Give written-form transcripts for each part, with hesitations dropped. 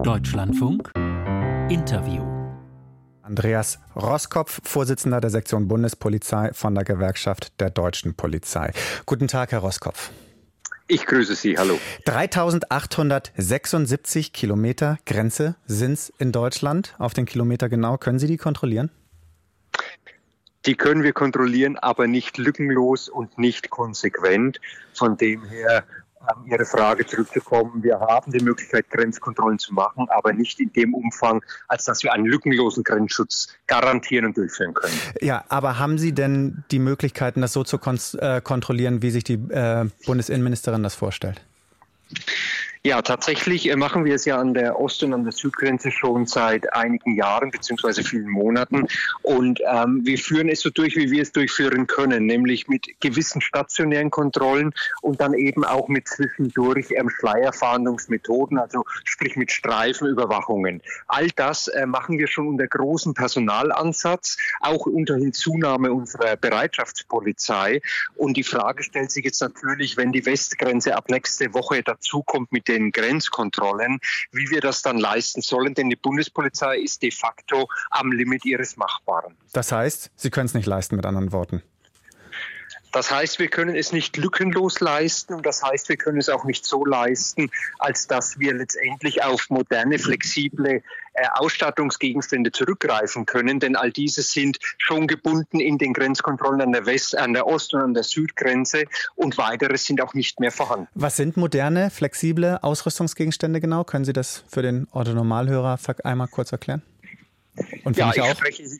Deutschlandfunk Interview. Andreas Roskopf, Vorsitzender der Sektion Bundespolizei von der Gewerkschaft der Deutschen Polizei. Guten Tag, Herr Roskopf. Ich grüße Sie, hallo. 3.876 Kilometer Grenze sind es in Deutschland. Auf den Kilometer genau, können Sie die kontrollieren? Die können wir kontrollieren, aber nicht lückenlos und nicht konsequent. Von dem her, Ihre Frage zurückzukommen, wir haben die Möglichkeit, Grenzkontrollen zu machen, aber nicht in dem Umfang, als dass wir einen lückenlosen Grenzschutz garantieren und durchführen können. Ja, aber haben Sie denn die Möglichkeiten, das so zu kontrollieren, wie sich die Bundesinnenministerin das vorstellt? Ja, tatsächlich machen wir es ja an der Ost- und an der Südgrenze schon seit einigen Jahren bzw. vielen Monaten. Und wir führen es so durch, wie wir es durchführen können, nämlich mit gewissen stationären Kontrollen und dann eben auch mit zwischendurch Schleierfahndungsmethoden, also sprich mit Streifenüberwachungen. All das machen wir schon unter großem Personalansatz, auch unter Hinzunahme unserer Bereitschaftspolizei. Und die Frage stellt sich jetzt natürlich, wenn die Westgrenze ab nächste Woche dazukommt mit den Grenzkontrollen, wie wir das dann leisten sollen, denn die Bundespolizei ist de facto am Limit ihres Machbaren. Das heißt, Sie können es nicht leisten, mit anderen Worten. Das heißt, wir können es nicht lückenlos leisten und das heißt, wir können es auch nicht so leisten, als dass wir letztendlich auf moderne, flexible Ausstattungsgegenstände zurückgreifen können, denn all diese sind schon gebunden in den Grenzkontrollen an der Ost- und an der Südgrenze und weitere sind auch nicht mehr vorhanden. Was sind moderne, flexible Ausrüstungsgegenstände genau? Können Sie das für den Otto-Normalhörer einmal kurz erklären? Und ja, ich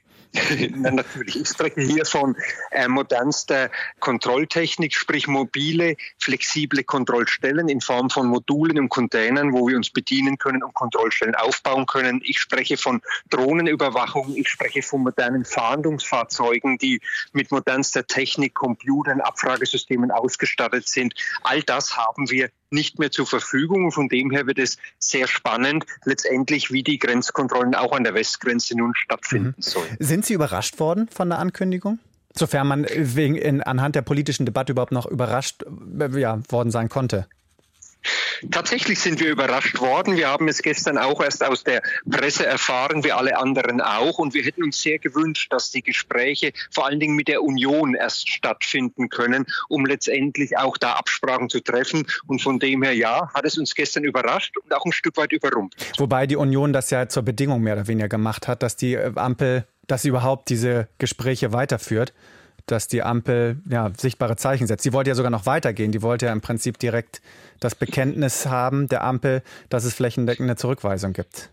spreche hier von modernster Kontrolltechnik, sprich mobile, flexible Kontrollstellen in Form von Modulen und Containern, wo wir uns bedienen können und Kontrollstellen aufbauen können. Ich spreche von Drohnenüberwachung, ich spreche von modernen Fahndungsfahrzeugen, die mit modernster Technik, Computern, Abfragesystemen ausgestattet sind. All das haben wir nicht mehr zur Verfügung. Und von dem her wird es sehr spannend, letztendlich, wie die Grenzkontrollen auch an der Westgrenze nun stattfinden sollen. Sind Sie überrascht worden von der Ankündigung? Sofern man anhand der politischen Debatte überhaupt noch überrascht worden sein konnte. Tatsächlich sind wir überrascht worden. Wir haben es gestern auch erst aus der Presse erfahren, wie alle anderen auch. Und wir hätten uns sehr gewünscht, dass die Gespräche vor allen Dingen mit der Union erst stattfinden können, um letztendlich auch da Absprachen zu treffen. Und von dem her, ja, hat es uns gestern überrascht und auch ein Stück weit überrumpelt. Wobei die Union das ja zur Bedingung mehr oder weniger gemacht hat, dass die Ampel, dass sie überhaupt diese Gespräche weiterführt. Dass die Ampel sichtbare Zeichen setzt. Sie wollte ja sogar noch weitergehen. Die wollte ja im Prinzip direkt das Bekenntnis haben der Ampel, dass es flächendeckende Zurückweisung gibt.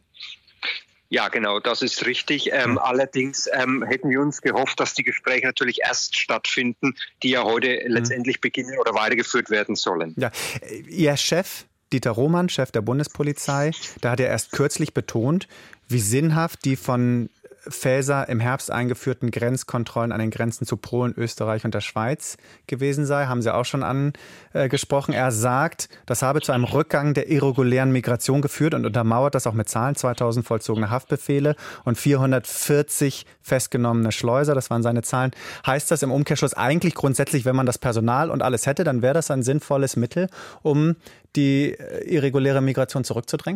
Ja, genau, das ist richtig. Allerdings hätten wir uns gehofft, dass die Gespräche natürlich erst stattfinden, die ja heute letztendlich beginnen oder weitergeführt werden sollen. Ja. Ihr Chef, Dieter Roman, Chef der Bundespolizei, da hat er erst kürzlich betont, wie sinnhaft die von Faeser im Herbst eingeführten Grenzkontrollen an den Grenzen zu Polen, Österreich und der Schweiz gewesen sei, haben Sie auch schon angesprochen. Er sagt, das habe zu einem Rückgang der irregulären Migration geführt und untermauert das auch mit Zahlen: 2000 vollzogene Haftbefehle und 440 festgenommene Schleuser. Das waren seine Zahlen. Heißt das im Umkehrschluss eigentlich grundsätzlich, wenn man das Personal und alles hätte, dann wäre das ein sinnvolles Mittel, um die irreguläre Migration zurückzudrängen?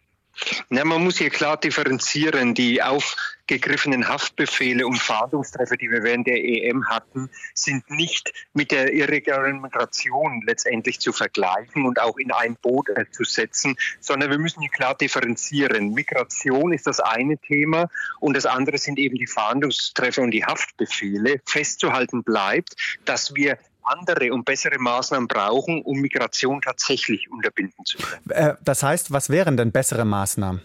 Ja, man muss hier klar differenzieren. Die aufgegriffenen Haftbefehle und Fahndungstreffer, die wir während der EM hatten, sind nicht mit der irregulären Migration letztendlich zu vergleichen und auch in ein Boot zu setzen, sondern wir müssen hier klar differenzieren. Migration ist das eine Thema und das andere sind eben die Fahndungstreffer und die Haftbefehle. Festzuhalten bleibt, dass wir andere und bessere Maßnahmen brauchen, um Migration tatsächlich unterbinden zu können. Das heißt, was wären denn bessere Maßnahmen?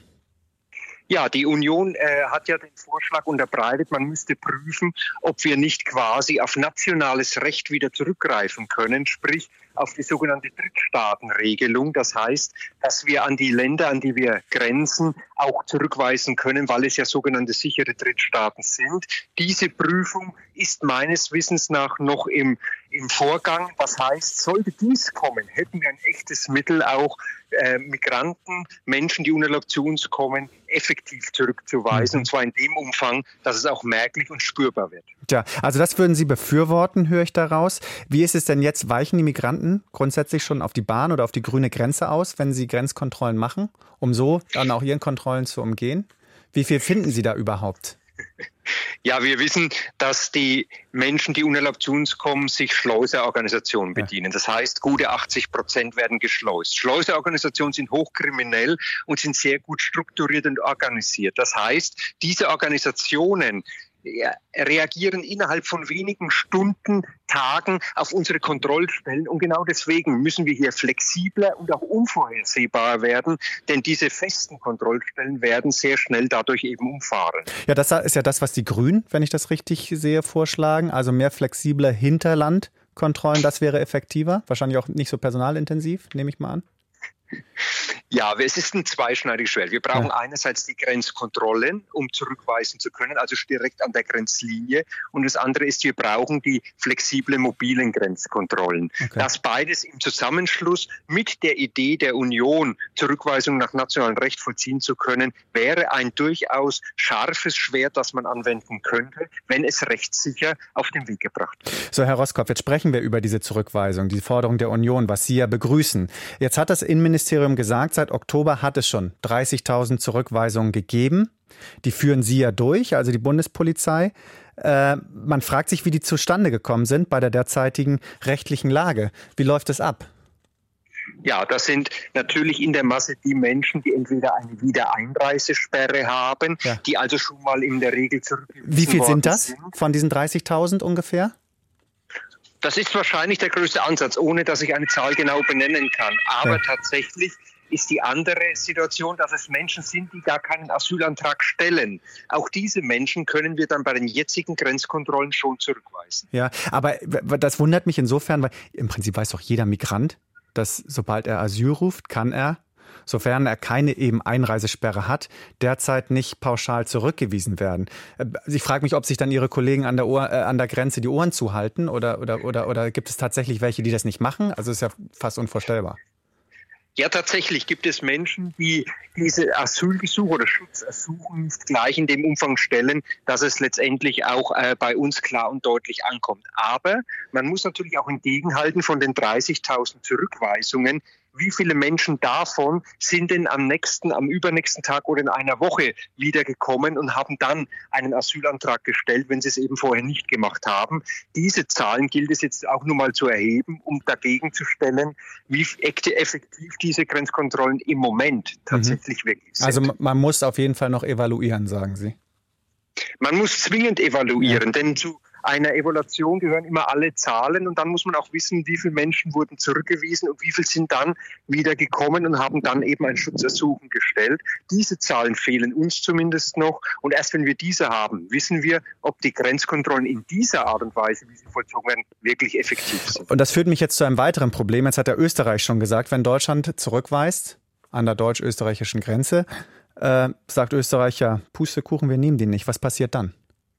Ja, die Union hat ja den Vorschlag unterbreitet, man müsste prüfen, ob wir nicht quasi auf nationales Recht wieder zurückgreifen können, sprich auf die sogenannte Drittstaatenregelung. Das heißt, dass wir an die Länder, an die wir grenzen, auch zurückweisen können, weil es ja sogenannte sichere Drittstaaten sind. Diese Prüfung ist meines Wissens nach noch im im Vorgang. Das heißt, sollte dies kommen, hätten wir ein echtes Mittel, auch Migranten, Menschen, die unerlaubt zu uns kommen, effektiv zurückzuweisen. Und zwar in dem Umfang, dass es auch merklich und spürbar wird. Tja, also das würden Sie befürworten, höre ich daraus. Wie ist es denn jetzt? Weichen die Migranten grundsätzlich schon auf die Bahn oder auf die grüne Grenze aus, wenn sie Grenzkontrollen machen, um so dann auch ihren Kontrollen zu umgehen? Wie viel finden Sie da überhaupt? Ja, wir wissen, dass die Menschen, die unerlaubt zu uns kommen, sich Schleuserorganisationen bedienen. Das heißt, gute 80% werden geschleust. Schleuserorganisationen sind hochkriminell und sind sehr gut strukturiert und organisiert. Das heißt, diese Organisationen reagieren innerhalb von wenigen Stunden, Tagen auf unsere Kontrollstellen. Und genau deswegen müssen wir hier flexibler und auch unvorhersehbar werden, denn diese festen Kontrollstellen werden sehr schnell dadurch eben umfahren. Ja, das ist ja das, was die Grünen, wenn ich das richtig sehe, vorschlagen. Also mehr flexible Hinterlandkontrollen, das wäre effektiver. Wahrscheinlich auch nicht so personalintensiv, nehme ich mal an. Ja, es ist ein zweischneidiges Schwert. Wir brauchen einerseits die Grenzkontrollen, um zurückweisen zu können, also direkt an der Grenzlinie. Und das andere ist, wir brauchen die flexiblen mobilen Grenzkontrollen. Okay. Das beides im Zusammenschluss mit der Idee der Union, Zurückweisung nach nationalem Recht vollziehen zu können, wäre ein durchaus scharfes Schwert, das man anwenden könnte, wenn es rechtssicher auf den Weg gebracht wird. So, Herr Roskopf, jetzt sprechen wir über diese Zurückweisung, die Forderung der Union, was Sie ja begrüßen. Jetzt hat das Innenministerium gesagt, seit Oktober hat es schon 30.000 Zurückweisungen gegeben. Die führen Sie ja durch, also die Bundespolizei. Man fragt sich, wie die zustande gekommen sind bei der derzeitigen rechtlichen Lage. Wie läuft es ab? Ja, das sind natürlich in der Masse die Menschen, die entweder eine Wiedereinreisesperre haben, die also schon mal in der Regel zurückgewiesen worden sind. Wie viel sind das von diesen 30.000 ungefähr? Das ist wahrscheinlich der größte Ansatz, ohne dass ich eine Zahl genau benennen kann. Aber tatsächlich ist die andere Situation, dass es Menschen sind, die gar keinen Asylantrag stellen. Auch diese Menschen können wir dann bei den jetzigen Grenzkontrollen schon zurückweisen. Ja, aber das wundert mich insofern, weil im Prinzip weiß doch jeder Migrant, dass sobald er Asyl ruft, kann er, sofern er keine eben Einreisesperre hat, derzeit nicht pauschal zurückgewiesen werden. Ich frage mich, ob sich dann Ihre Kollegen an der Grenze die Ohren zuhalten oder gibt es tatsächlich welche, die das nicht machen? Also ist ja fast unvorstellbar. Ja, tatsächlich gibt es Menschen, die diese Asylgesuche oder Schutzersuchen nicht gleich in dem Umfang stellen, dass es letztendlich auch bei uns klar und deutlich ankommt. Aber man muss natürlich auch entgegenhalten von den 30.000 Zurückweisungen. Wie viele Menschen davon sind denn am übernächsten Tag oder in einer Woche wiedergekommen und haben dann einen Asylantrag gestellt, wenn sie es eben vorher nicht gemacht haben? Diese Zahlen gilt es jetzt auch nur mal zu erheben, um dagegen zu stellen, wie effektiv diese Grenzkontrollen im Moment tatsächlich wirklich sind. Also man muss auf jeden Fall noch evaluieren, sagen Sie? Man muss zwingend evaluieren, denn zu einer Evaluation gehören immer alle Zahlen und dann muss man auch wissen, wie viele Menschen wurden zurückgewiesen und wie viele sind dann wieder gekommen und haben dann eben ein Schutzersuchen gestellt. Diese Zahlen fehlen uns zumindest noch und erst wenn wir diese haben, wissen wir, ob die Grenzkontrollen in dieser Art und Weise, wie sie vollzogen werden, wirklich effektiv sind. Und das führt mich jetzt zu einem weiteren Problem. Jetzt hat der Österreich schon gesagt, wenn Deutschland zurückweist an der deutsch-österreichischen Grenze, sagt Österreich ja, Pustekuchen, wir nehmen die nicht. Was passiert dann?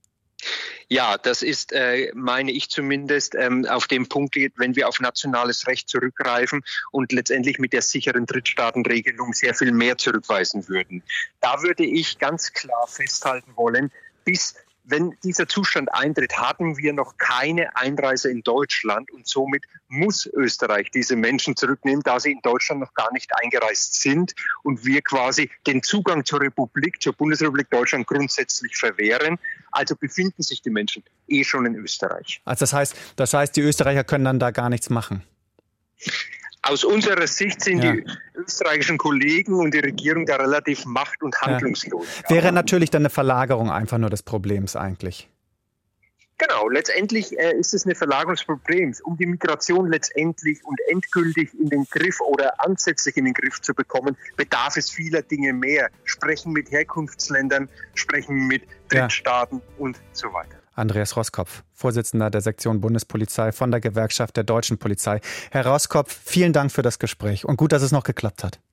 Ja, das ist, meine ich zumindest, auf dem Punkt, wenn wir auf nationales Recht zurückgreifen und letztendlich mit der sicheren Drittstaatenregelung sehr viel mehr zurückweisen würden. Da würde ich ganz klar festhalten wollen, wenn dieser Zustand eintritt, haben wir noch keine Einreise in Deutschland und somit muss Österreich diese Menschen zurücknehmen, da sie in Deutschland noch gar nicht eingereist sind und wir quasi den Zugang zur Bundesrepublik Deutschland grundsätzlich verwehren. Also befinden sich die Menschen schon in Österreich. Also das heißt, die Österreicher können dann da gar nichts machen? Aus unserer Sicht sind die österreichischen Kollegen und die Regierung da relativ macht- und handlungslos. Wäre natürlich dann eine Verlagerung einfach nur des Problems eigentlich. Genau, letztendlich ist es eine Verlagerung des Problems. Um die Migration letztendlich und endgültig in den Griff oder ansätzlich in den Griff zu bekommen, bedarf es vieler Dinge mehr. Sprechen mit Herkunftsländern, sprechen mit Drittstaaten und so weiter. Andreas Roskopf, Vorsitzender der Sektion Bundespolizei von der Gewerkschaft der Deutschen Polizei. Herr Roskopf, vielen Dank für das Gespräch und gut, dass es noch geklappt hat.